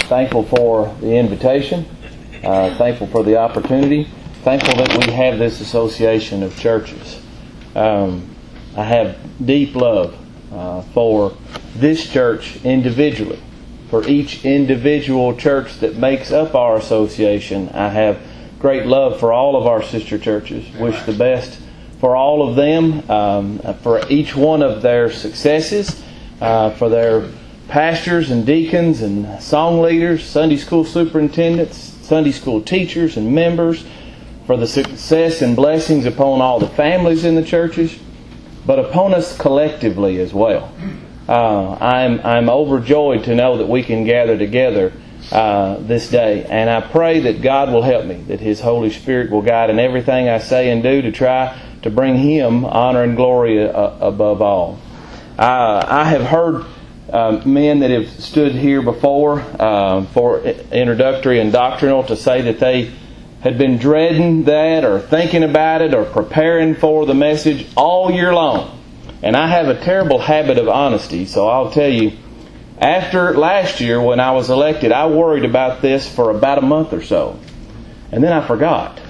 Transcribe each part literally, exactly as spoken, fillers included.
thankful for the invitation, uh, thankful for the opportunity, thankful that we have this association of churches. Um, I have deep love uh, for this church individually. For each individual church that makes up our association, I have great love for all of our sister churches. Wish the best for all of them, um, for each one of their successes, uh, for their pastors and deacons and song leaders, Sunday school superintendents, Sunday school teachers and members, for the success and blessings upon all the families in the churches, but upon us collectively as well. Uh, I'm I'm overjoyed to know that we can gather together uh, this day, and I pray that God will help me, that His Holy Spirit will guide in everything I say and do to try to bring Him honor and glory uh, above all. Uh, I have heard uh, men that have stood here before uh, for introductory and doctrinal to say that they had been dreading that or thinking about it or preparing for the message all year long. And I have a terrible habit of honesty, so I'll tell you, after last year when I was elected, I worried about this for about a month or so. And then I forgot.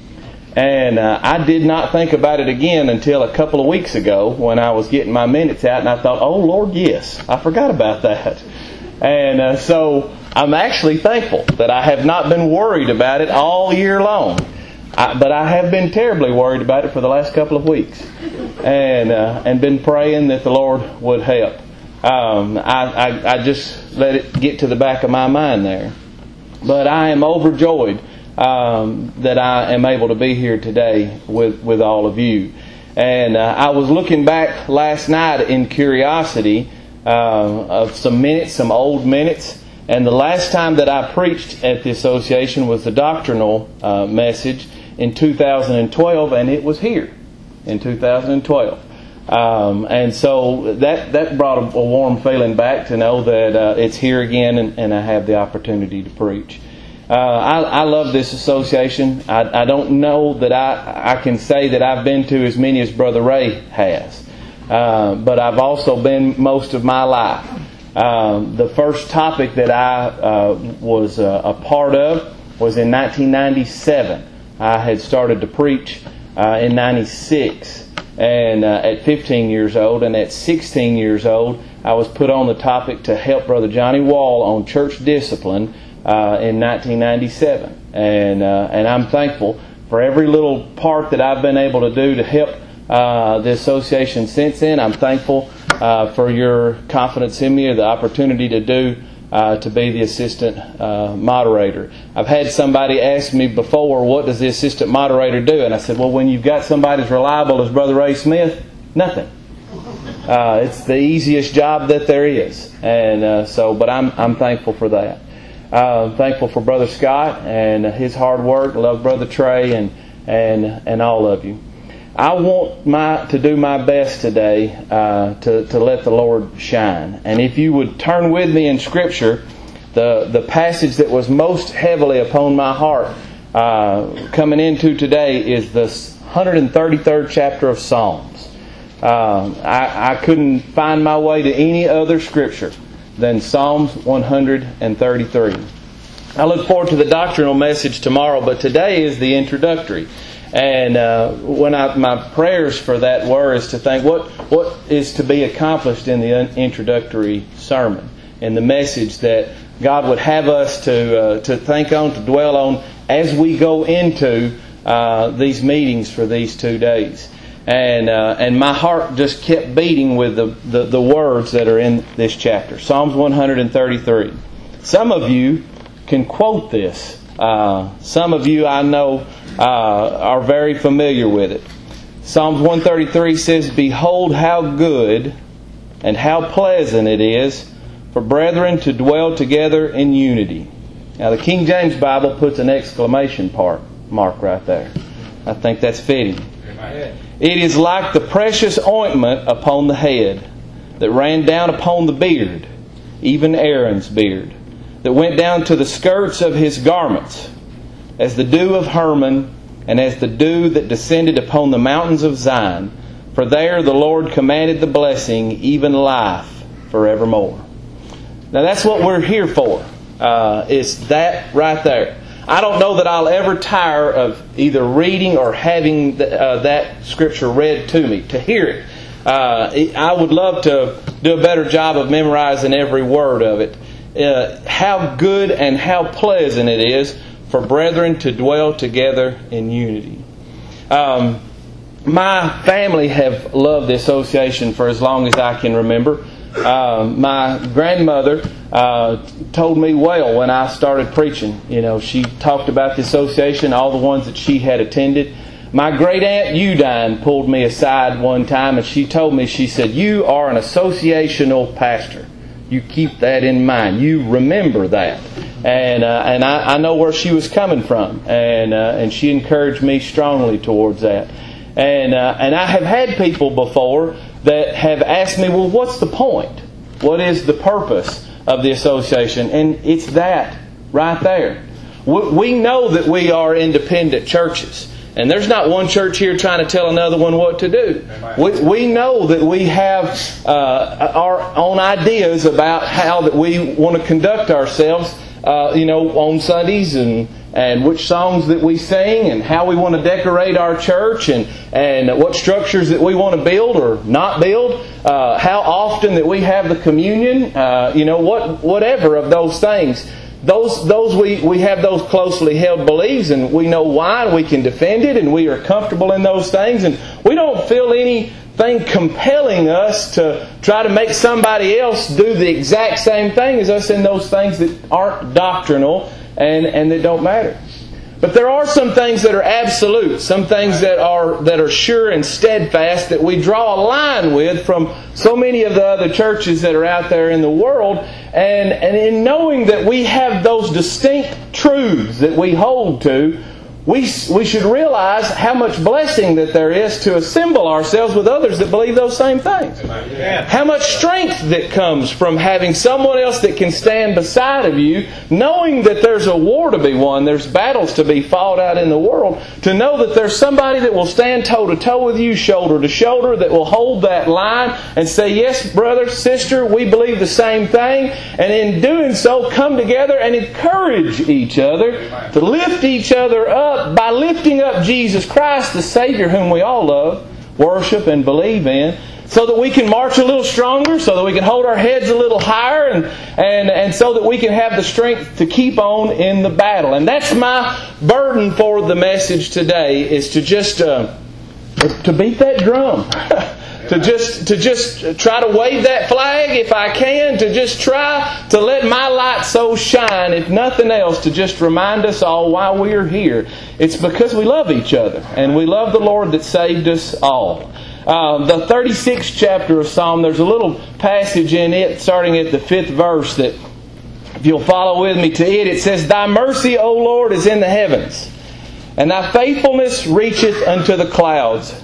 And uh, I did not think about it again until a couple of weeks ago when I was getting my minutes out, and I thought, oh Lord, yes, I forgot about that. And uh, so I'm actually thankful that I have not been worried about it all year long. I, but I have been terribly worried about it for the last couple of weeks, and uh, and been praying that the Lord would help. Um, I, I I just let it get to the back of my mind there, but I am overjoyed um, that I am able to be here today with with all of you. And uh, I was looking back last night in curiosity uh, of some minutes, some old minutes. And the last time that I preached at the association was the doctrinal uh, message in two thousand twelve, and it was here in two thousand twelve. Um, and so that that brought a, a warm feeling back to know that uh, it's here again, and, and I have the opportunity to preach. Uh, I, I love this association. I, I don't know that I, I can say that I've been to as many as Brother Ray has, uh, but I've also been most of my life. Um, the first topic that I uh, was uh, a part of was in nineteen ninety-seven. I had started to preach uh, in ninety-six, and uh, at fifteen years old, and at sixteen years old, I was put on the topic to help Brother Johnny Wall on church discipline uh, in nineteen ninety-seven, and uh, and I'm thankful for every little part that I've been able to do to help uh, the association since then. I'm thankful Uh, for your confidence in me, or the opportunity to do uh, to be the assistant uh, moderator. I've had somebody ask me before, what does the assistant moderator do? And I said, well, when you've got somebody as reliable as Brother Ray Smith, nothing. Uh, it's the easiest job that there is, and uh, so. But I'm I'm thankful for that. Uh, I'm thankful for Brother Scott and his hard work. Love Brother Trey and and and all of you. I want my to do my best today uh, to to let the Lord shine. And if you would turn with me in Scripture, the the passage that was most heavily upon my heart uh, coming into today is the one hundred thirty-third chapter of Psalms. Uh, I, I couldn't find my way to any other Scripture than Psalms one hundred thirty-three. I look forward to the doctrinal message tomorrow, but today is the introductory. And uh, when I, my prayers for that were is to think what what is to be accomplished in the introductory sermon, and the message that God would have us to uh, to think on, to dwell on as we go into uh, these meetings for these two days. And uh, and my heart just kept beating with the, the, the words that are in this chapter, Psalms one hundred thirty-three. Some of you can quote this. Uh, some of you I know uh, are very familiar with it. Psalms one thirty-three says, behold how good and how pleasant it is for brethren to dwell together in unity. Now the King James Bible puts an exclamation part, mark right there. I think that's fitting. It is like the precious ointment upon the head that ran down upon the beard, even Aaron's beard, that went down to the skirts of his garments, as the dew of Hermon, and as the dew that descended upon the mountains of Zion. For there the Lord commanded the blessing, even life forevermore. Now that's what we're here for. Uh, it's that right there. I don't know that I'll ever tire of either reading or having the, uh, that Scripture read to me, to hear it. Uh, I would love to do a better job of memorizing every word of it. Uh, how good and how pleasant it is for brethren to dwell together in unity. Um, my family have loved the association for as long as I can remember. Uh, my grandmother uh, told me well when I started preaching. You know, she talked about the association, all the ones that she had attended. My great aunt Udine pulled me aside one time and she told me, she said, "You are an associational pastor. You keep that in mind. You remember that." And uh, and I, I know where she was coming from, and uh, and she encouraged me strongly towards that. And uh, and I have had people before that have asked me, "Well, what's the point? What is the purpose of the association?" And it's that right there. We, we know that we are independent churches. And there's not one church here trying to tell another one what to do. We, we know that we have uh, our own ideas about how that we want to conduct ourselves, uh, you know, on Sundays, and and which songs that we sing, and how we want to decorate our church, and and what structures that we want to build or not build, uh, how often that we have the communion, uh, you know, what whatever of those things. Those, those we, we have those closely held beliefs, and we know why, and we can defend it, and we are comfortable in those things, and we don't feel anything compelling us to try to make somebody else do the exact same thing as us in those things that aren't doctrinal and, and that don't matter. But there are some things that are absolute, some things that are that are sure and steadfast that we draw a line with from so many of the other churches that are out there in the world. And, and in knowing that we have those distinct truths that we hold to, we, we should realize how much blessing that there is to assemble ourselves with others that believe those same things. Amen. How much strength that comes from having someone else that can stand beside of you, knowing that there's a war to be won, there's battles to be fought out in the world, to know that there's somebody that will stand toe to toe with you, shoulder to shoulder, that will hold that line and say, "Yes, brother, sister, we believe the same thing," and in doing so come together and encourage each other, to lift each other up by lifting up Jesus Christ, the Savior whom we all love, worship, and believe in, so that we can march a little stronger, so that we can hold our heads a little higher, and, and, and so that we can have the strength to keep on in the battle. And that's my burden for the message today, is to just uh, to beat that drum. To just to just try to wave that flag if I can, to just try to let my light so shine, if nothing else, to just remind us all why we are here. It's because we love each other, and we love the Lord that saved us all. Uh, the thirty-sixth chapter of Psalm, there's a little passage in it, starting at the fifth verse, that if you'll follow with me to it, it says, "Thy mercy, O Lord, is in the heavens, and Thy faithfulness reacheth unto the clouds.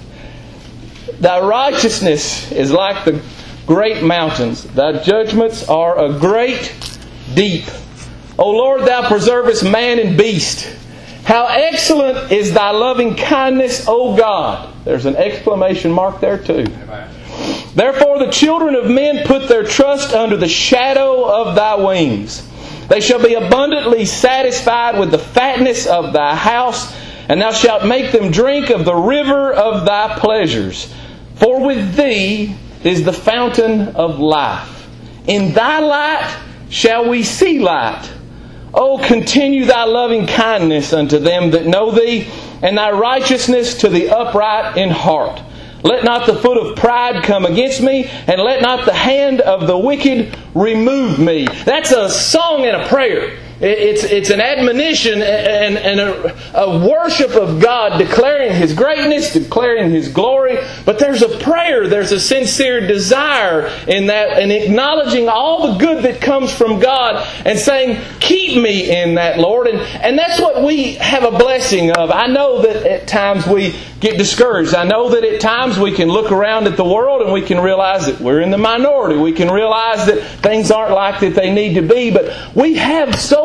Thy righteousness is like the great mountains. Thy judgments are a great deep. O Lord, Thou preservest man and beast. How excellent is Thy loving kindness, O God." There's an exclamation mark there too. "Therefore the children of men put their trust under the shadow of Thy wings. They shall be abundantly satisfied with the fatness of Thy house, and Thou shalt make them drink of the river of Thy pleasures. For with Thee is the fountain of life. In Thy light shall we see light. O continue Thy loving kindness unto them that know Thee, and Thy righteousness to the upright in heart. Let not the foot of pride come against me, and let not the hand of the wicked remove me." That's a song and a prayer. It's it's an admonition and, and a, a worship of God, declaring His greatness, declaring His glory. But there's a prayer, there's a sincere desire in that, and acknowledging all the good that comes from God, and saying, "Keep me in that, Lord." And, and that's what we have a blessing of. I know that at times we get discouraged. I know that at times we can look around at the world and we can realize that we're in the minority. We can realize that things aren't like that they need to be. But we have so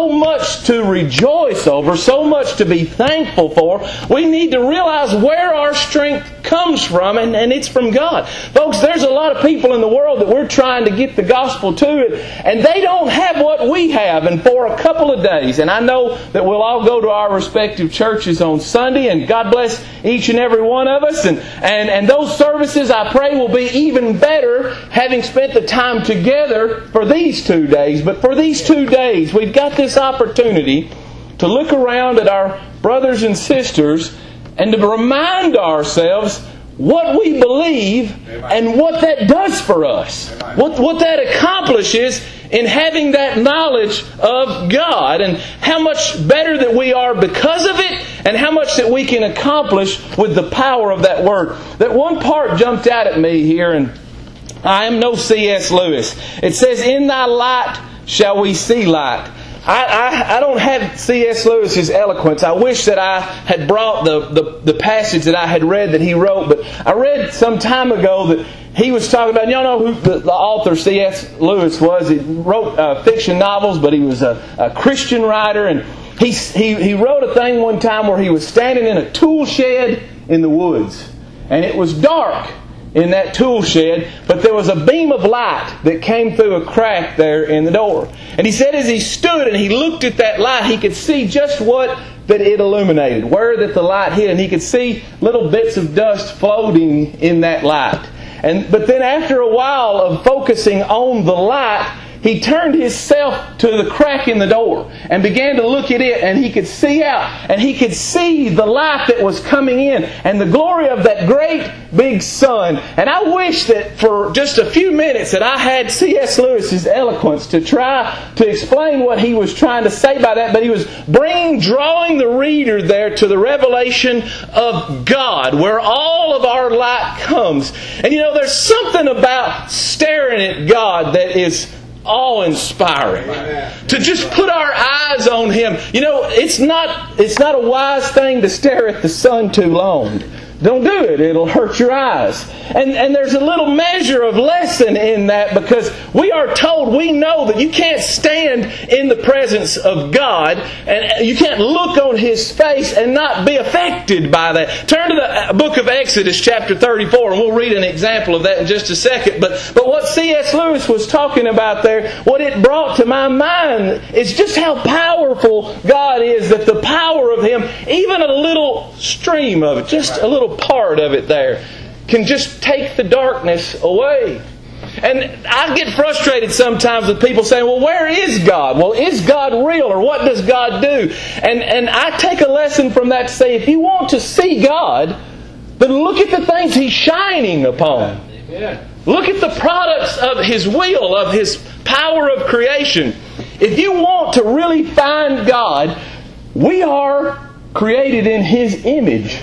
so much to rejoice over, so much to be thankful for. We need to realize where our strength comes from, and, and it's from God. Folks, there's a lot of people in the world that we're trying to get the gospel to, and they don't have what we have. And for a couple of days, and I know that we'll all go to our respective churches on Sunday, and God bless each and every one of us. And, and, and those services, I pray, will be even better having spent the time together for these two days. But for these two days, we've got this opportunity to look around at our brothers and sisters and to remind ourselves what we believe and what that does for us. What, what that accomplishes in having that knowledge of God, and how much better that we are because of it, and how much that we can accomplish with the power of that Word. That one part jumped out at me here, and I am no C S Lewis. It says, "In thy light shall we see light." I, I, I don't have C S Lewis's eloquence. I wish that I had brought the, the, the passage that I had read that he wrote. But I read some time ago that he was talking about, y'all know who the, the author C S Lewis was. He wrote uh, fiction novels, but he was a, a Christian writer. And he, he, he wrote a thing one time where he was standing in a tool shed in the woods. And it was dark in that tool shed, but there was a beam of light that came through a crack there in the door. And he said as he stood and he looked at that light, he could see just what that it illuminated, where that the light hit, and he could see little bits of dust floating in that light. And but then after a while of focusing on the light, he turned himself to the crack in the door and began to look at it, and he could see out, and he could see the light that was coming in and the glory of that great big sun. And I wish that for just a few minutes that I had C S Lewis's eloquence to try to explain what he was trying to say by that, but he was bringing, drawing the reader there to the revelation of God, where all of our light comes. And you know, there's something about staring at God that is awe-inspiring. To just put our eyes on Him. You know, it's not it's not a wise thing to stare at the sun too long. Don't do it. It'll hurt your eyes. And and there's a little measure of lesson in that, because we are told, we know that you can't stand in the presence of God, and you can't look on His face and not be affected by that. Turn to the book of Exodus chapter thirty-four, and we'll read an example of that in just a second. But, but what C S Lewis was talking about there, what it brought to my mind is just how powerful God is, that the power of Him, even a little stream of it, just a little part of it there, can just take the darkness away. And I get frustrated sometimes with people saying, well, where is God? Well, is God real, or what does God do? And and I take a lesson from that to say, if you want to see God, then look at the things He's shining upon. Amen. Look at the products of His will, of His power of creation. If you want to really find God, we are created in His image.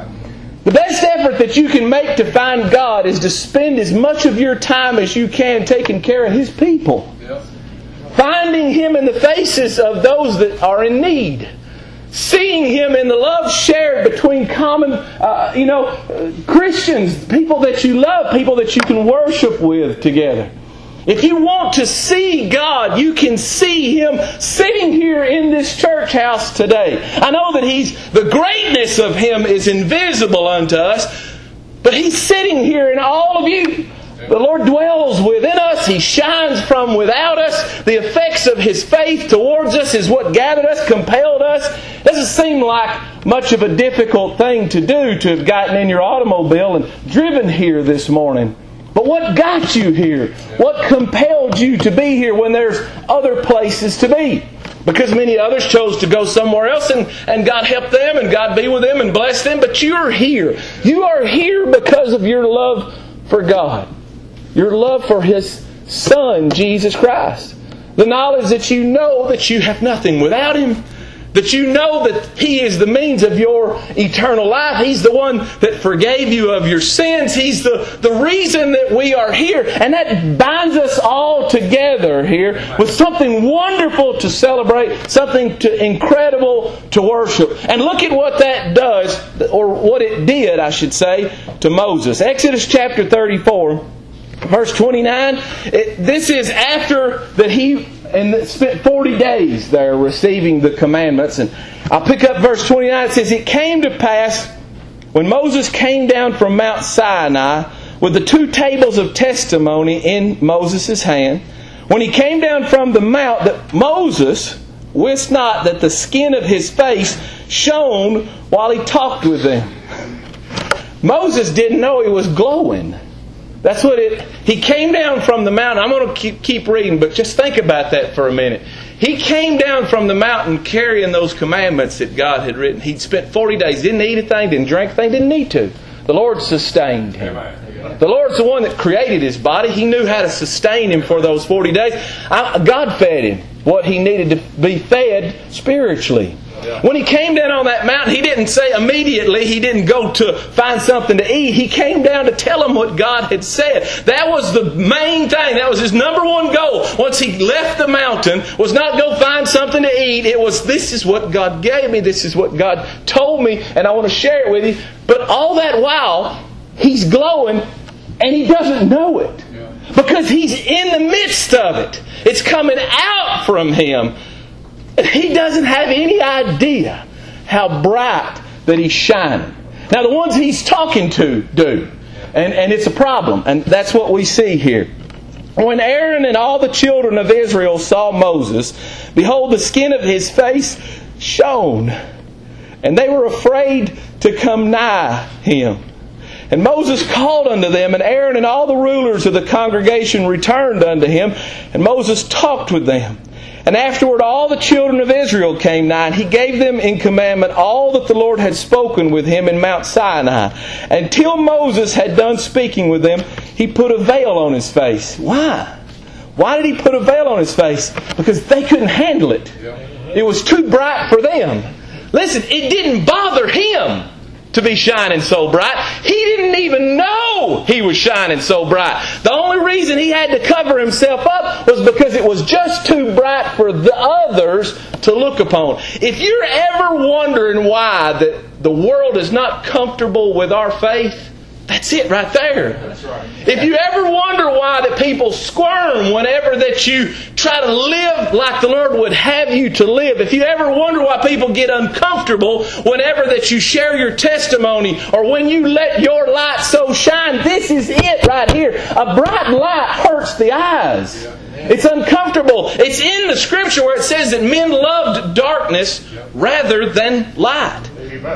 The best effort that you can make to find God is to spend as much of your time as you can taking care of His people. Yep. Finding Him in the faces of those that are in need. Seeing Him in the love shared between common, uh, you know, uh, Christians, people that you love, people that you can worship with together. If you want to see God, you can see Him sitting here in this church house today. I know that He's, the greatness of Him is invisible unto us, but He's sitting here in all of you. The Lord dwells within us. He shines from without us. The effects of His faith towards us is what gathered us, compelled us. It doesn't seem like much of a difficult thing to do to have gotten in your automobile and driven here this morning. But what got you here? What compelled you to be here when there's other places to be? Because many others chose to go somewhere else, and, and God help them and God be with them and bless them. But you're here. You are here because of your love for God. Your love for His Son, Jesus Christ. The knowledge that you know that you have nothing without Him. That you know that He is the means of your eternal life. He's the one that forgave you of your sins. He's the, the reason that we are here. And that binds us all together here with something wonderful to celebrate, something to, incredible to worship. And look at what that does, or what it did, I should say, to Moses. Exodus chapter thirty-four, verse twenty-nine. It, this is after that he and spent forty days there receiving the commandments. And I'll pick up verse twenty-nine. It says, "It came to pass when Moses came down from Mount Sinai with the two tables of testimony in Moses' hand, when he came down from the mount, that Moses wist not that the skin of his face shone while he talked with them." Moses didn't know he was glowing. That's what it... He came down from the mountain. I'm going to keep, keep reading, but just think about that for a minute. He came down from the mountain carrying those commandments that God had written. He'd spent forty days, didn't eat a thing, didn't drink a thing, didn't need to. The Lord sustained him. The Lord's the one that created his body. He knew how to sustain him for those forty days. God fed him what he needed to be fed spiritually. When he came down on that mountain, he didn't say immediately, he didn't go to find something to eat. He came down to tell them what God had said. That was the main thing. That was his number one goal. Once he left the mountain, was not go find something to eat. It was, this is what God gave me. This is what God told me, and I want to share it with you. But all that while, he's glowing, and he doesn't know it. Because he's in the midst of it. It's coming out from him. He doesn't have any idea how bright that he's shining. Now the ones he's talking to do. And, and it's a problem. And that's what we see here. When Aaron and all the children of Israel saw Moses, behold, the skin of his face shone. And they were afraid to come nigh him. And Moses called unto them, and Aaron and all the rulers of the congregation returned unto him. And Moses talked with them. And afterward all the children of Israel came nigh, and he gave them in commandment all that the Lord had spoken with him in Mount Sinai. Until Moses had done speaking with them, he put a veil on his face. Why? Why did he put a veil on his face? Because they couldn't handle it. It was too bright for them. Listen, it didn't bother him to be shining so bright. He didn't even know he was shining so bright. The only reason he had to cover himself up was because it was just too bright for the others to look upon. If you're ever wondering why that the world is not comfortable with our faith, that's it right there. That's right. If you ever wonder why that people squirm whenever that you try to live like the Lord would have you to live, if you ever wonder why people get uncomfortable whenever that you share your testimony or when you let your light so shine, this is it right here. A bright light hurts the eyes. It's uncomfortable. It's in the Scripture where it says that men loved darkness rather than light.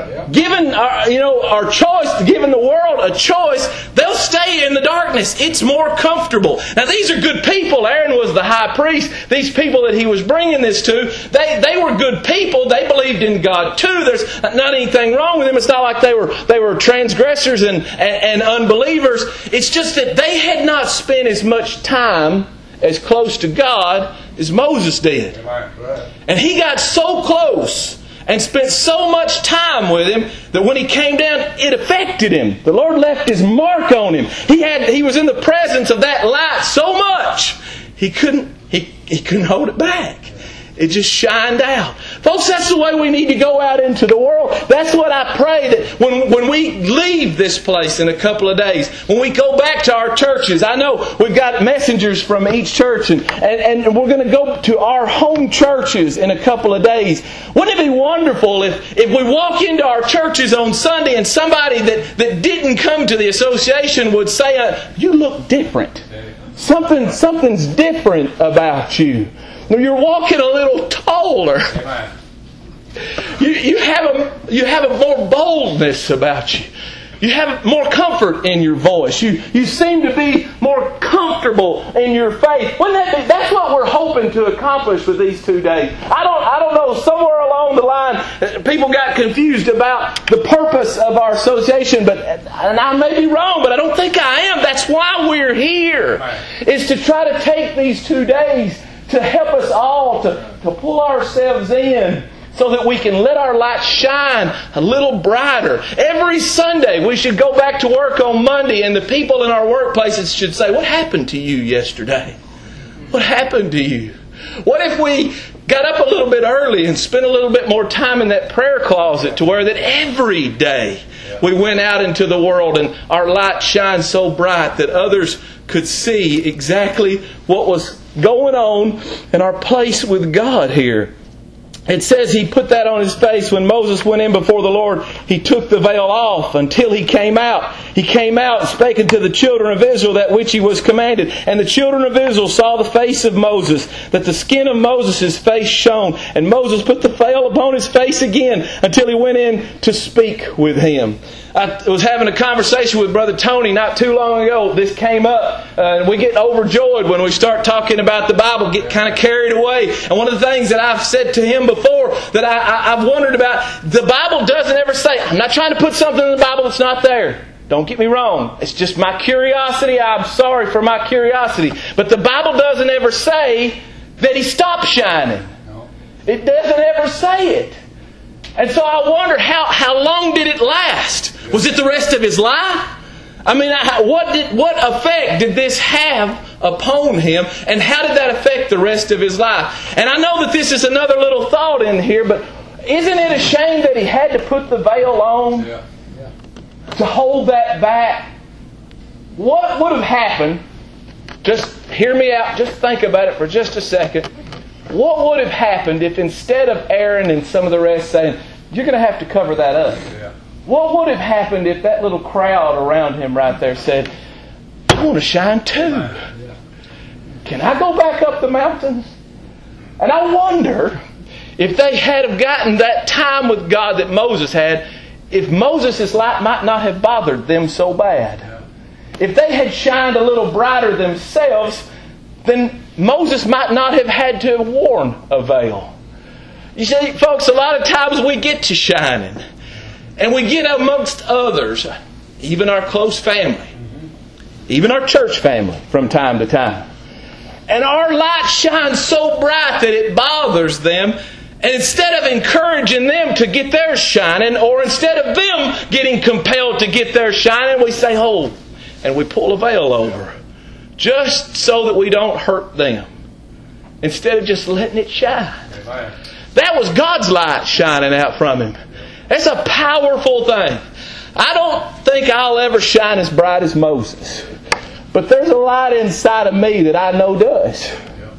Given our, you know, our choice, given the world a choice, they'll stay in the darkness. It's more comfortable. Now these are good people. Aaron was the high priest. These people that he was bringing this to, they, they were good people. They believed in God too. There's not anything wrong with them. It's not like they were they were transgressors and, and, and unbelievers. It's just that they had not spent as much time as close to God as Moses did. And he got so close and spent so much time with him that when he came down, it affected him. The Lord left His mark on him. He had he was in the presence of that light so much he couldn't he, he couldn't hold it back. It just shined out. Folks, that's the way we need to go out into the world. That's what I pray that when, when we leave this place in a couple of days, when we go back to our churches, I know we've got messengers from each church and, and, and we're going to go to our home churches in a couple of days. Wouldn't it be wonderful if, if we walk into our churches on Sunday and somebody that, that didn't come to the association would say, uh, you look different. Something, something's different about you. You're walking a little taller. You, you have a you have a more boldness about you. You have more comfort in your voice. You you seem to be more comfortable in your faith. Wouldn't that be, that's what we're hoping to accomplish with these two days. I don't I don't know. Somewhere along the line, people got confused about the purpose of our association. But and I may be wrong, but I don't think I am. That's why we're here. Is to try to take these two days to help us all to, to pull ourselves in so that we can let our light shine a little brighter. Every Sunday we should go back to work on Monday and the people in our workplaces should say, what happened to you yesterday? What happened to you? What if we got up a little bit early and spent a little bit more time in that prayer closet to where that every day We went out into the world and our light shined so bright that others could see exactly what was going on in our place with God here. It says He put that on His face when Moses went in before the Lord. He took the veil off until He came out. He came out and spake unto the children of Israel that which He was commanded. And the children of Israel saw the face of Moses, that the skin of Moses' face shone. And Moses put the veil upon his face again until he went in to speak with Him. I was having a conversation with Brother Tony not too long ago. This came up. Uh, and we get overjoyed when we start talking about the Bible, get kind of carried away. And one of the things that I've said to him before that I, I, I've wondered about, the Bible doesn't ever say, I'm not trying to put something in the Bible that's not there. Don't get me wrong. It's just my curiosity. I'm sorry for my curiosity. But the Bible doesn't ever say that He stopped shining. It doesn't ever say it. And so I wonder, how, how long did it last? Was it the rest of His life? I mean, what did what effect did this have upon Him? And how did that affect the rest of His life? And I know that this is another little thought in here, but isn't it a shame that He had to put the veil on? Yeah. Yeah. To hold that back? What would have happened? Just hear me out. Just think about it for just a second. What would have happened if instead of Aaron and some of the rest saying, you're going to have to cover that up? Yeah. What would have happened if that little crowd around him right there said, I want to shine too. Yeah. Can I go back up the mountain? And I wonder if they had have gotten that time with God that Moses had, if Moses' light might not have bothered them so bad. Yeah. If they had shined a little brighter themselves, then Moses might not have had to have worn a veil. You see, folks, a lot of times we get to shining. And we get amongst others, even our close family, even our church family from time to time. And our light shines so bright that it bothers them. And instead of encouraging them to get theirs shining, or instead of them getting compelled to get theirs shining, we say, oh, and we pull a veil over. Just so that we don't hurt them. Instead of just letting it shine. Amen. That was God's light shining out from Him. That's a powerful thing. I don't think I'll ever shine as bright as Moses. But there's a light inside of me that I know does.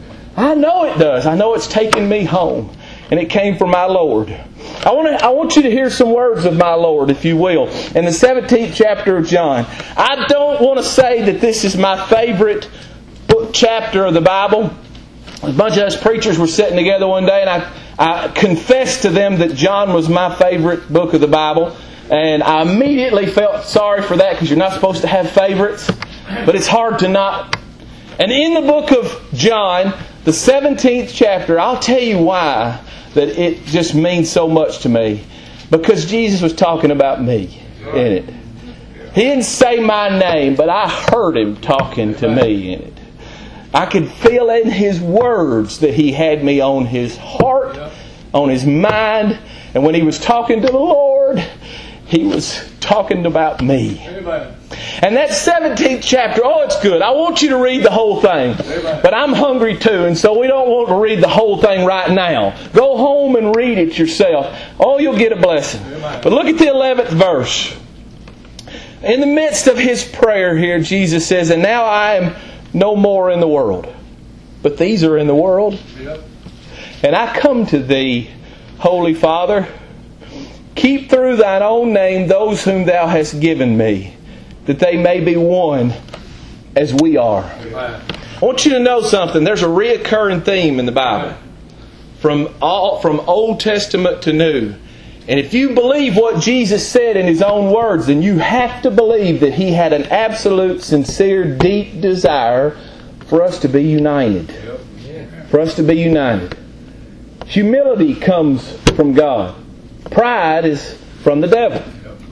I know it does. I know it's taking me home. And it came from my Lord. I want to, I want you to hear some words of my Lord, if you will. In the seventeenth chapter of John. I don't want to say that this is my favorite book chapter of the Bible. A bunch of us preachers were sitting together one day, and I, I confessed to them that John was my favorite book of the Bible. And I immediately felt sorry for that, because you're not supposed to have favorites. But it's hard to not. And in the book of John, the seventeenth chapter, I'll tell you why that it just means so much to me. Because Jesus was talking about me in it. He didn't say my name, but I heard Him talking to me in it. I could feel in His words that He had me on His heart, on His mind. And when He was talking to the Lord, He was talking about me. Amen. And that seventeenth chapter, oh, it's good. I want you to read the whole thing. Amen. But I'm hungry too, and so we don't want to read the whole thing right now. Go home and read it yourself. Oh, you'll get a blessing. Amen. But look at the eleventh verse. In the midst of His prayer here, Jesus says, and now I am no more in the world, but these are in the world. Yep. And I come to Thee, Holy Father. Keep through Thine own name those whom Thou hast given me, that they may be one as we are. Amen. I want you to know something. There's a reoccurring theme in the Bible, from all from Old Testament to New. And if you believe what Jesus said in His own words, then you have to believe that He had an absolute, sincere, deep desire for us to be united. For us to be united. Humility comes from God. Pride is from the devil.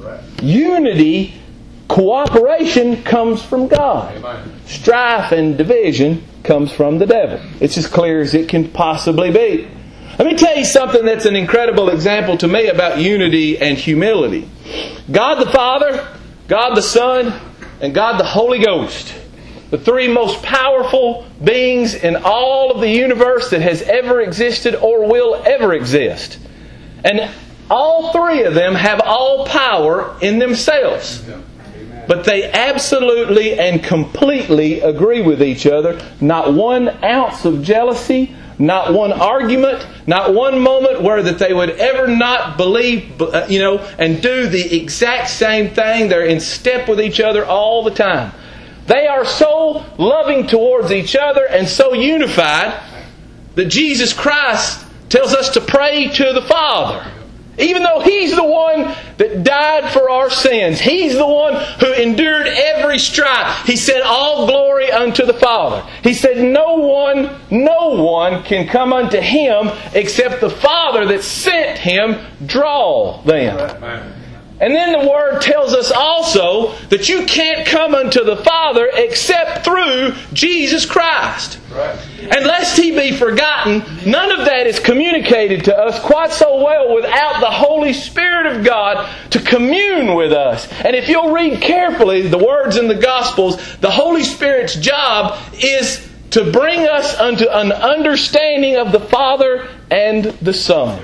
Unity, cooperation comes from God. Strife and division comes from the devil. It's as clear as it can possibly be. Let me tell you something that's an incredible example to me about unity and humility. God the Father, God the Son, and God the Holy Ghost. The three most powerful beings in all of the universe that has ever existed or will ever exist. And all three of them have all power in themselves. But they absolutely and completely agree with each other. Not one ounce of jealousy, not one argument, not one moment where that they would ever not believe, you know, and do the exact same thing. They're in step with each other all the time. They are so loving towards each other and so unified that Jesus Christ tells us to pray to the Father. Even though He's the one that died for our sins. He's the one who endured every stripe. He said, all glory unto the Father. He said, no one, no one can come unto Him except the Father that sent Him draw them. And then the Word tells us also that you can't come unto the Father except through Jesus Christ. Right. And lest He be forgotten, none of that is communicated to us quite so well without the Holy Spirit of God to commune with us. And if you'll read carefully the words in the Gospels, the Holy Spirit's job is to bring us unto an understanding of the Father and the Son.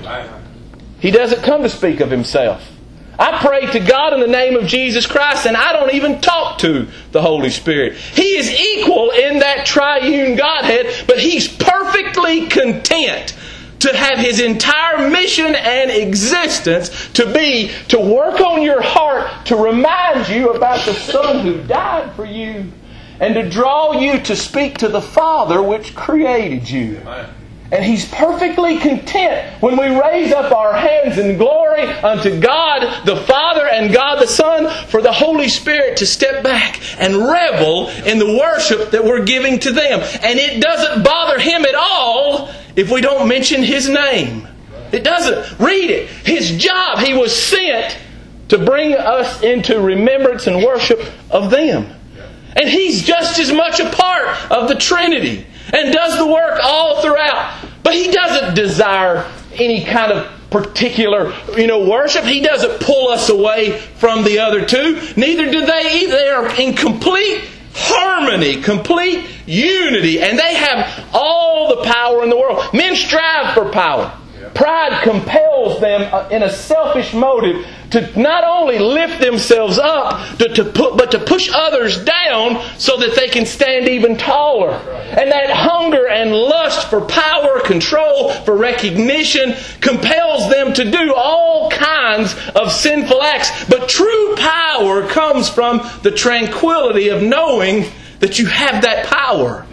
He doesn't come to speak of Himself. I pray to God in the name of Jesus Christ, and I don't even talk to the Holy Spirit. He is equal in that triune Godhead, but He's perfectly content to have His entire mission and existence to be to work on your heart, to remind you about the Son who died for you, and to draw you to speak to the Father which created you. And He's perfectly content when we raise up our hands in glory unto God the Father and God the Son for the Holy Spirit to step back and revel in the worship that we're giving to them. And it doesn't bother Him at all if we don't mention His name. It doesn't. Read it. His job, He was sent to bring us into remembrance and worship of them. And He's just as much a part of the Trinity and does the work all throughout. But He doesn't desire any kind of particular, you know, worship. He doesn't pull us away from the other two. Neither do they either. They are in complete harmony, complete unity. And they have all the power in the world. Men strive for power. Pride compels them in a selfish motive to not only lift themselves up, to, to put, but to push others down so that they can stand even taller. And that hunger and lust for power, control, for recognition compels them to do all kinds of sinful acts. But true power comes from the tranquility of knowing that you have that power.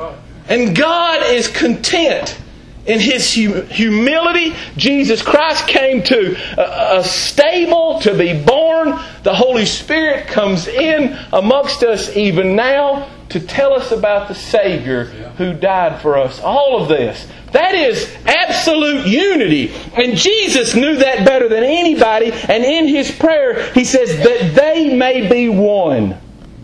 And God is content. In His humility, Jesus Christ came to a, a stable to be born. The Holy Spirit comes in amongst us even now to tell us about the Savior who died for us. All of this. That is absolute unity. And Jesus knew that better than anybody. And in His prayer, He says that they may be one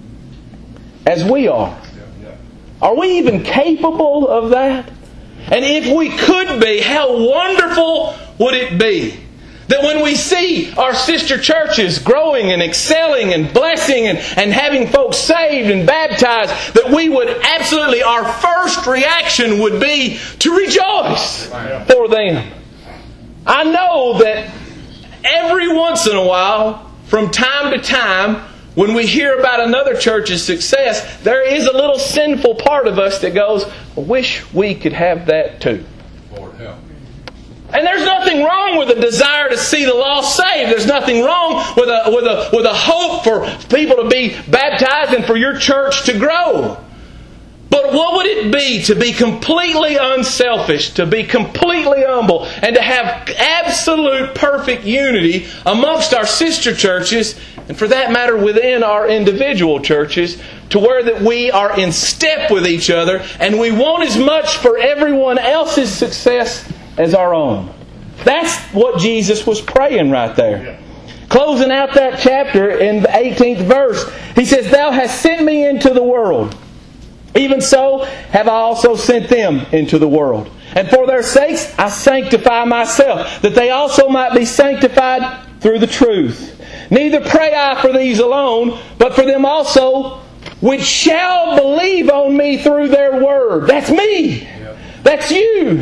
as we are. Are we even capable of that? And if we could be, how wonderful would it be that when we see our sister churches growing and excelling and blessing and, and having folks saved and baptized, that we would absolutely, our first reaction would be to rejoice for them. I know that every once in a while, from time to time, when we hear about another church's success, there is a little sinful part of us that goes, I wish we could have that too. Lord help. And there's nothing wrong with a desire to see the lost saved. There's nothing wrong with a, with a, with a hope for people to be baptized and for your church to grow. But what would it be to be completely unselfish, to be completely humble, and to have absolute perfect unity amongst our sister churches, and for that matter within our individual churches, to where that we are in step with each other and we want as much for everyone else's success as our own. That's what Jesus was praying right there. Closing out that chapter in the eighteenth verse, He says, Thou hast sent me into the world. Even so have I also sent them into the world. And for their sakes I sanctify myself, that they also might be sanctified through the truth. Neither pray I for these alone, but for them also which shall believe on me through their word. That's me. That's you.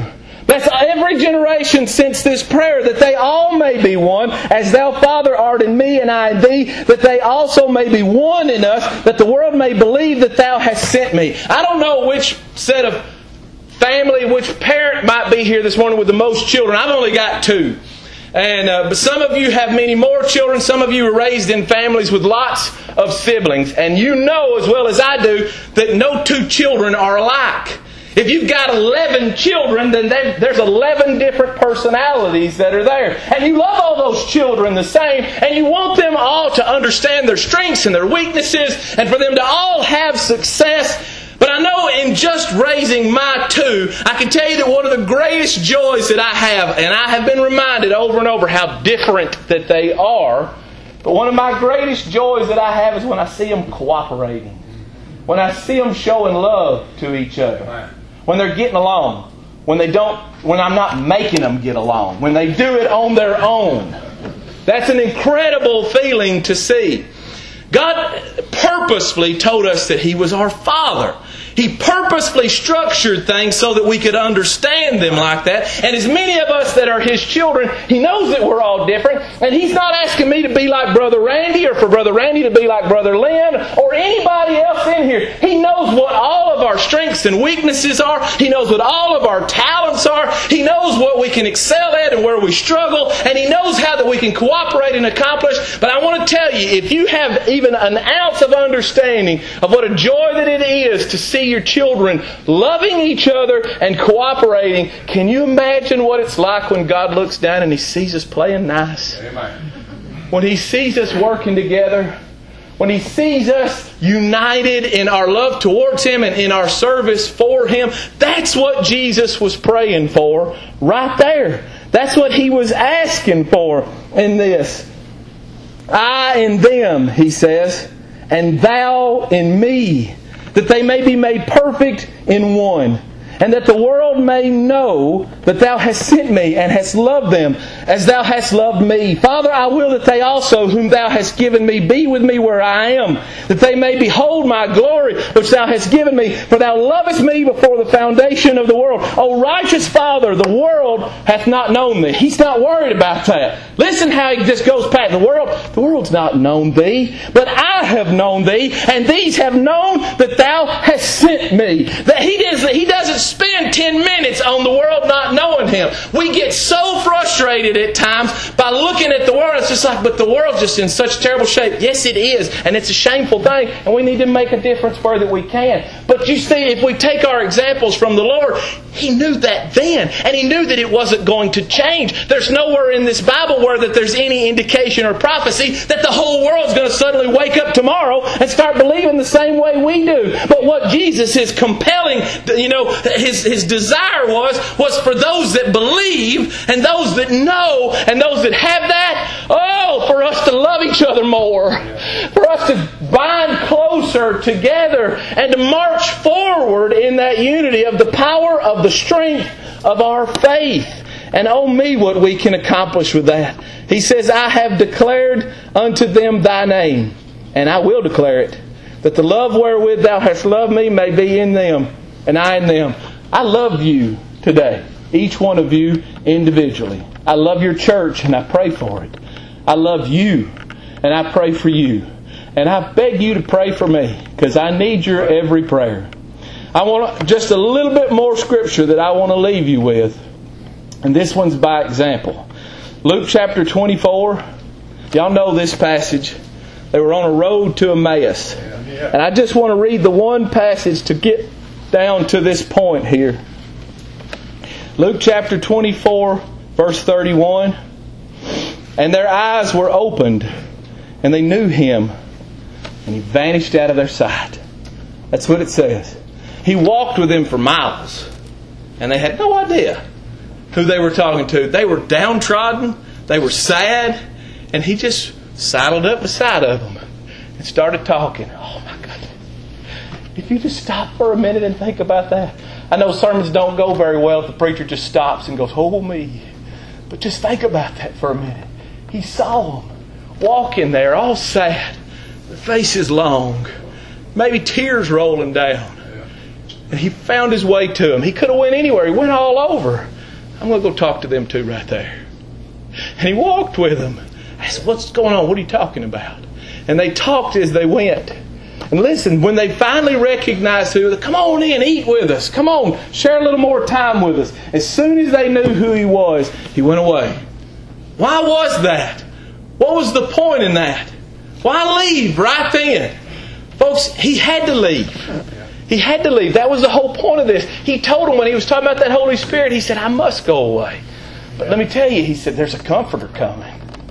That's every generation since this prayer, that they all may be one, as Thou, Father, art in me and I in Thee, that they also may be one in us, that the world may believe that Thou hast sent me. I don't know which set of family, which parent might be here this morning with the most children. I've only got two. And uh, but some of you have many more children. Some of you were raised in families with lots of siblings. And you know as well as I do that no two children are alike. If you've got eleven children, then there's eleven different personalities that are there. And you love all those children the same, and you want them all to understand their strengths and their weaknesses, and for them to all have success. But I know in just raising my two, I can tell you that one of the greatest joys that I have, and I have been reminded over and over how different that they are, but one of my greatest joys that I have is when I see them cooperating. When I see them showing love to each other. When they're getting along. When they don't, when I'm not making them get along. When they do it on their own. That's an incredible feeling to see. God purposefully told us that He was our Father. He purposefully structured things so that we could understand them like that. And as many of us that are His children, He knows that we're all different. And He's not asking me to be like Brother Randy or for Brother Randy to be like Brother Lynn or anybody else in here. He knows what all of our strengths and weaknesses are. He knows what all of our talents are. He knows what we can excel at and where we struggle. And He knows how that we can cooperate and accomplish. But I want to tell you, if you have even an ounce of understanding of what a joy that it is to see your children loving each other and cooperating, can you imagine what it's like when God looks down and He sees us playing nice? Amen. When He sees us working together, when He sees us united in our love towards Him and in our service for Him. That's what Jesus was praying for right there. That's what He was asking for in this. I in them, He says, and Thou in me, that they may be made perfect in one, and that the world may know that Thou hast sent me and hast loved them as Thou hast loved me. Father, I will that they also, whom Thou hast given me, be with me where I am, that they may behold my glory which Thou hast given me. For Thou lovest me before the foundation of the world. O righteous Father, the world hath not known Thee. He's not worried about that. Listen how he just goes past the world. The world's not known Thee, but I have known Thee, and these have known that Thou hast sent me. That He doesn't, he doesn't spend ten minutes on the world not knowing Him. We get so frustrated at times by looking at the world. It's just like, but the world's just in such terrible shape. Yes, it is. And it's a shameful thing. And we need to make a difference where that we can. But you see, if we take our examples from the Lord, He knew that then. And He knew that it wasn't going to change. There's nowhere in this Bible where that there's any indication or prophecy that the whole world's going to suddenly wake up tomorrow and start believing the same way we do. But what Jesus is compelling, you know, His, his desire was, was for those that believe and those that know and those that have that, oh, for us to love each other more. For us to bind closer together and to march forward in that unity of the power of the strength of our faith. And oh me, what we can accomplish with that. He says, I have declared unto them Thy name, and I will declare it, that the love wherewith Thou hast loved me may be in them, and I in them. I love you today, each one of you individually. I love your church, and I pray for it. I love you, and I pray for you. And I beg you to pray for me, because I need your every prayer. I want just a little bit more scripture that I want to leave you with. And this one's by example. Luke chapter twenty-four. Y'all know this passage. They were on a road to Emmaus. And I just want to read the one passage to get down to this point here. Luke chapter twenty-four, verse thirty-one. And their eyes were opened, and they knew Him, and He vanished out of their sight. That's what it says. He walked with them for miles, and they had no idea who they were talking to. They were downtrodden, they were sad, and He just sidled up beside of them and started talking. Oh my God. If you just stop for a minute and think about that. I know sermons don't go very well if the preacher just stops and goes, oh me. But just think about that for a minute. He saw them walking there all sad. Their faces long. Maybe tears rolling down. And He found His way to them. He could have went anywhere. He went all over. I'm going to go talk to them two right there. And he walked with them. I said, what's going on? What are you talking about? And they talked as they went. And listen, when they finally recognized who, they, come on in, eat with us. Come on, share a little more time with us. As soon as they knew who he was, he went away. Why was that? What was the point in that? Why leave right then? Folks, he had to leave. He had to leave. That was the whole point of this. He told them when he was talking about that Holy Spirit, he said, I must go away. But let me tell you, he said, there's a comforter coming.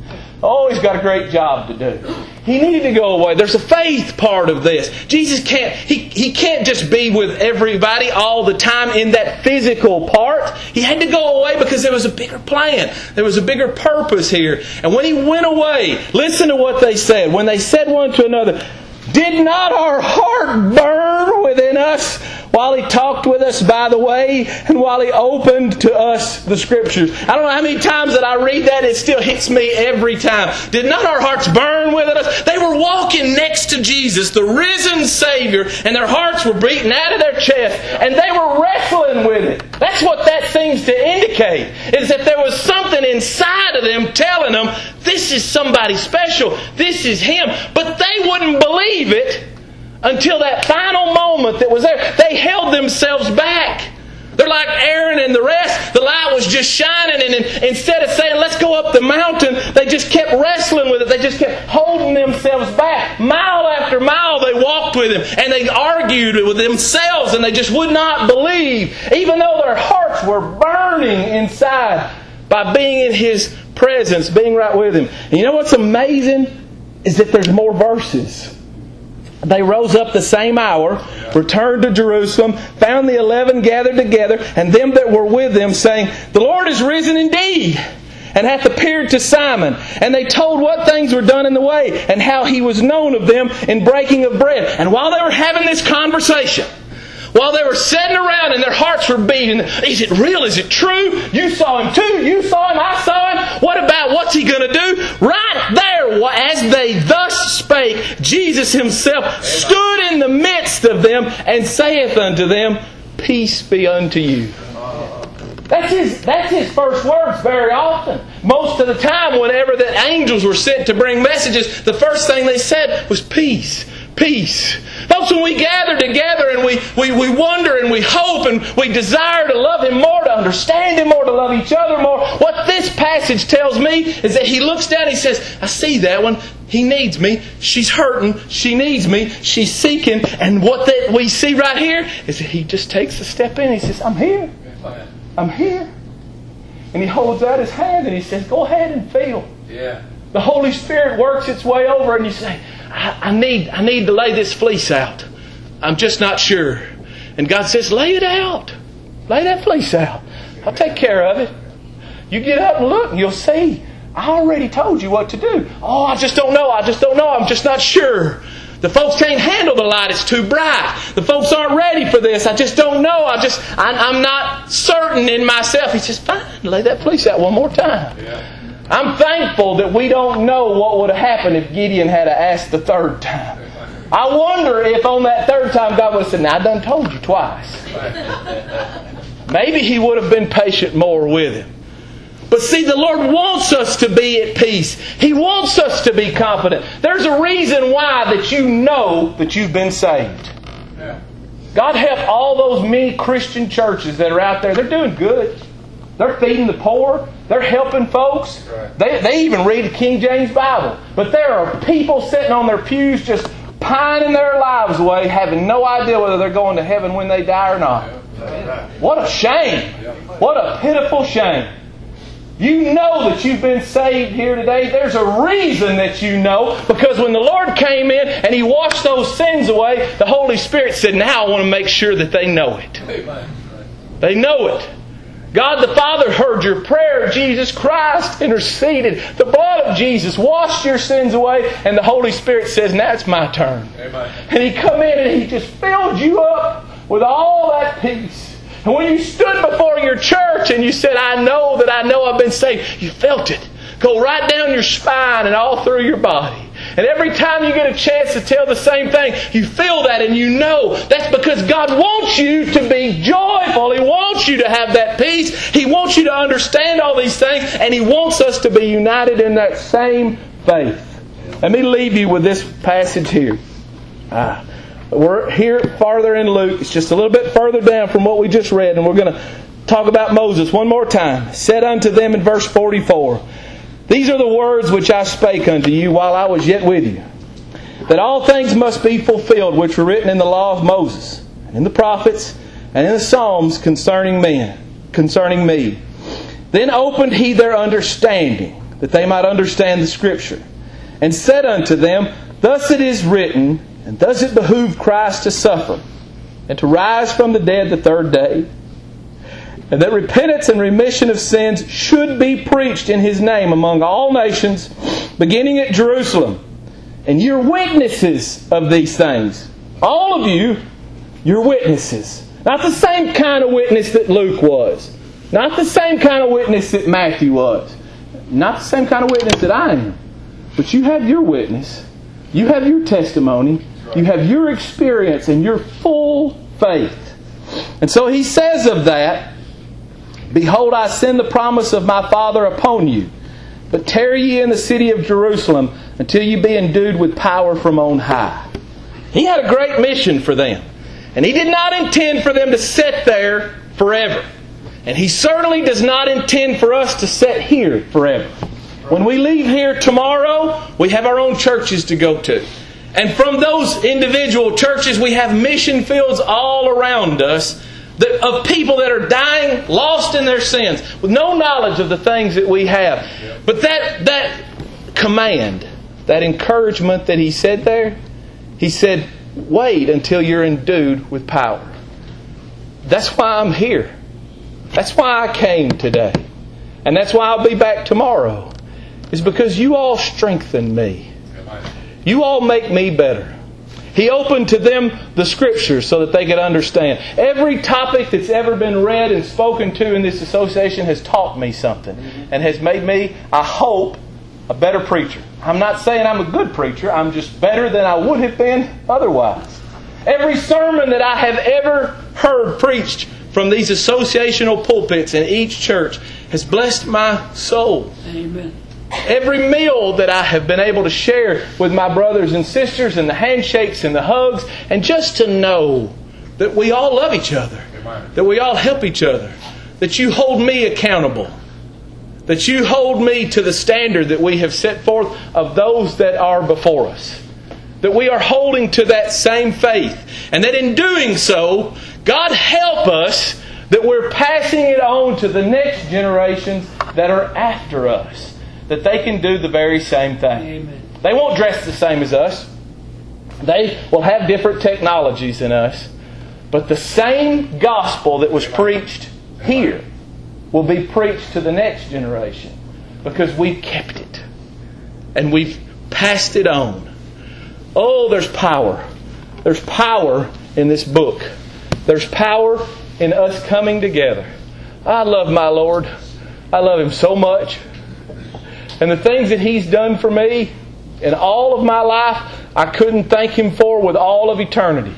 Oh, he's got a great job to do. He needed to go away. There's a faith part of this. Jesus can't, he, he can't just be with everybody all the time in that physical part. He had to go away because there was a bigger plan. There was a bigger purpose here. And when he went away, listen to what they said. When they said one to another, did not our heart burn within us while he talked with us by the way and while he opened to us the Scriptures? I don't know how many times that I read that, it still hits me every time. Did not our hearts burn within us? They were walking next to Jesus, the risen Savior, and their hearts were beating out of their chest, and they were wrestling with it. That's what that seems to indicate, is that there was something inside of them telling them, this is somebody special, this is Him. But they wouldn't believe it until that final moment that was there. They held themselves back. They're like Aaron and the rest. The light was just shining, and instead of saying, let's go up the mountain, they just kept wrestling with it. They just kept holding themselves back. Mile after mile they walked with Him, and they argued with themselves, and they just would not believe, even though their hearts were burning inside by being in His presence, being right with Him. And you know what's amazing? Is that there's more verses. They rose up the same hour, returned to Jerusalem, found the eleven gathered together, and them that were with them, saying, the Lord is risen indeed, and hath appeared to Simon. And they told what things were done in the way, and how He was known of them in breaking of bread. And while they were having this conversation, while they were sitting around and their hearts were beating, is it real? Is it true? You saw Him too. You saw Him. I saw Him. What about what's He going to do? Right there, as they thus spake, Jesus Himself stood in the midst of them and saith unto them, peace be unto you. That's his, that's his first words very often. Most of the time, whenever the angels were sent to bring messages, the first thing they said was peace. Peace. Folks, when we gather together and we, we, we wonder and we hope and we desire to love Him more, to understand Him more, to love each other more, what this passage tells me is that He looks down and He says, I see that one. He needs me. She's hurting. She needs me. She's seeking. And what that we see right here is that He just takes a step in and He says, I'm here. I'm here. And He holds out His hand and He says, go ahead and feel. Yeah. The Holy Spirit works its way over and you say, I, I need I need to lay this fleece out. I'm just not sure. And God says, lay it out. Lay that fleece out. I'll take care of it. You get up and look and you'll see. I already told you what to do. Oh, I just don't know. I just don't know. I'm just not sure. The folks can't handle the light. It's too bright. The folks aren't ready for this. I just don't know. I just, I, I'm not certain in myself. He says, fine, lay that fleece out one more time. Yeah. I'm thankful that we don't know what would have happened if Gideon had asked the third time. I wonder if on that third time God would have said, now I done told you twice. Maybe He would have been patient more with him. But see, the Lord wants us to be at peace. He wants us to be confident. There's a reason why that you know that you've been saved. God help all those many Christian churches that are out there. They're doing good. They're feeding the poor. They're helping folks. They, they even read the King James Bible. But there are people sitting on their pews just pining their lives away, having no idea whether they're going to heaven when they die or not. What a shame. What a pitiful shame. You know that you've been saved here today. There's a reason that you know. Because when the Lord came in and He washed those sins away, the Holy Spirit said, now I want to make sure that they know it. They know it. God the Father heard your prayer. Jesus Christ interceded. The blood of Jesus washed your sins away. And the Holy Spirit says, now it's my turn. Amen. And He come in and He just filled you up with all that peace. And when you stood before your church and you said, I know that I know I've been saved, you felt it go right down your spine and all through your body. And every time you get a chance to tell the same thing, you feel that and you know that's because God wants you to be joyful. He wants you to have that peace. He wants you to understand all these things. And He wants us to be united in that same faith. Let me leave you with this passage here. Ah, we're here farther in Luke. It's just a little bit further down from what we just read. And we're going to talk about Moses one more time. Said unto them in verse forty-four, These are the words which I spake unto you while I was yet with you, that all things must be fulfilled which were written in the law of Moses, and in the prophets, and in the Psalms concerning men, concerning me. Then opened He their understanding, that they might understand the Scripture, and said unto them, Thus it is written, and thus it behooved Christ to suffer, and to rise from the dead the third day, and that repentance and remission of sins should be preached in His name among all nations, beginning at Jerusalem. And you're witnesses of these things. All of you, you're witnesses. Not the same kind of witness that Luke was. Not the same kind of witness that Matthew was. Not the same kind of witness that I am. But you have your witness. You have your testimony. You have your experience and your full faith. And so He says of that, Behold, I send the promise of my Father upon you. But tarry ye in the city of Jerusalem until you be endued with power from on high. He had a great mission for them. And He did not intend for them to sit there forever. And He certainly does not intend for us to sit here forever. When we leave here tomorrow, we have our own churches to go to. And from those individual churches, we have mission fields all around us of people that are dying, lost in their sins, with no knowledge of the things that we have. But that that command, that encouragement that He said there, He said, wait until you're endued with power. That's why I'm here. That's why I came today. And that's why I'll be back tomorrow. It's because you all strengthen me. You all make me better. He opened to them the Scriptures so that they could understand. Every topic that's ever been read and spoken to in this association has taught me something. And has made me, I hope, a better preacher. I'm not saying I'm a good preacher. I'm just better than I would have been otherwise. Every sermon that I have ever heard preached from these associational pulpits in each church has blessed my soul. Amen. Every meal that I have been able to share with my brothers and sisters, and the handshakes and the hugs, and just to know that we all love each other, that we all help each other, that you hold me accountable, that you hold me to the standard that we have set forth of those that are before us, that we are holding to that same faith, and that in doing so, God help us that we're passing it on to the next generations that are after us, that they can do the very same thing. Amen. They won't dress the same as us. They will have different technologies than us. But the same gospel that was preached here will be preached to the next generation, because we've kept it and we've passed it on. Oh, there's power. There's power in this book. There's power in us coming together. I love my Lord. I love Him so much. And the things that He's done for me in all of my life, I couldn't thank Him for with all of eternity.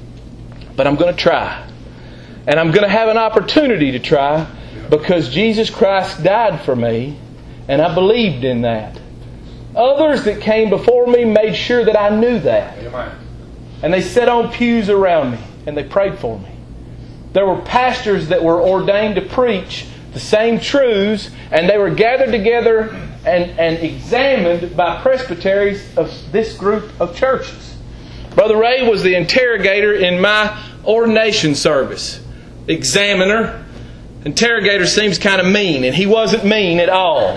But I'm going to try. And I'm going to have an opportunity to try, because Jesus Christ died for me, and I believed in that. Others that came before me made sure that I knew that. And they sat on pews around me, and they prayed for me. There were pastors that were ordained to preach the same truths, and they were gathered together and, and examined by presbyteries of this group of churches. Brother Ray was the interrogator in my ordination service. Examiner. Interrogator seems kind of mean, and he wasn't mean at all.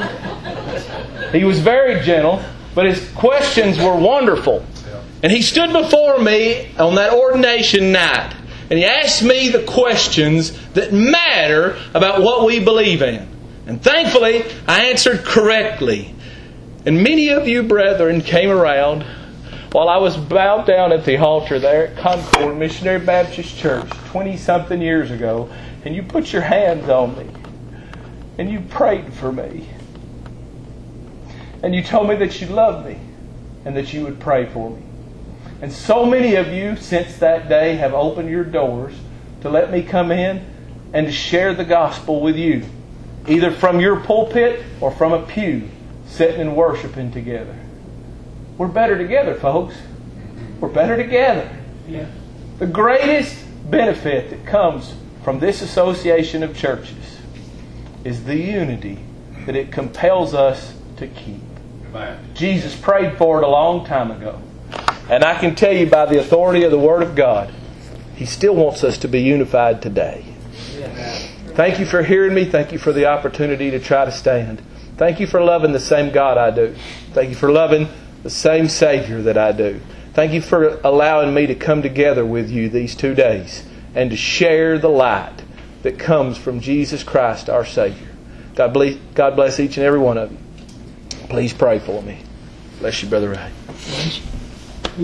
He was very gentle, but his questions were wonderful. And he stood before me on that ordination night, and he asked me the questions that matter about what we believe in. And thankfully, I answered correctly. And many of you brethren came around while I was bowed down at the altar there at Concord Missionary Baptist Church twenty-something years ago, and you put your hands on me, and you prayed for me, and you told me that you loved me, and that you would pray for me. And so many of you since that day have opened your doors to let me come in and to share the gospel with you, either from your pulpit or from a pew, sitting and worshiping together. We're better together, folks. We're better together. Yeah. The greatest benefit that comes from this association of churches is the unity that it compels us to keep. Amen. Jesus prayed for it a long time ago. And I can tell you by the authority of the Word of God, He still wants us to be unified today. Thank you for hearing me. Thank you for the opportunity to try to stand. Thank you for loving the same God I do. Thank you for loving the same Savior that I do. Thank you for allowing me to come together with you these two days and to share the light that comes from Jesus Christ, our Savior. God bless, God bless each and every one of you. Please pray for me. Bless you, Brother Ray.